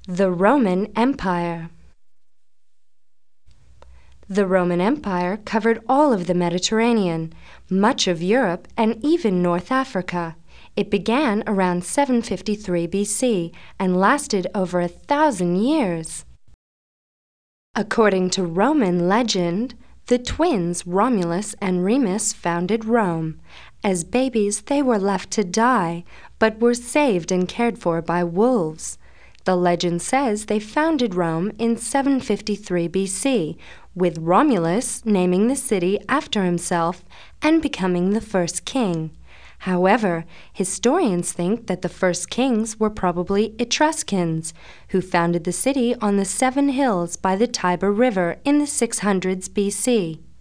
The Roman Empire. The Roman Empire covered all of the Mediterranean, much of Europe, and even North Africa. It began around 753 BC and lasted over 1,000 years. According to Roman legend, the twins Romulus and Remus founded Rome. As babies, they were left to die, but were saved and cared for by wolves. The legend says they founded Rome in 753 BC, with Romulus naming the city after himself and becoming the first king. However, historians think that the first kings were probably Etruscans, who founded the city on the 7 hills by the Tiber River in the 600s BC.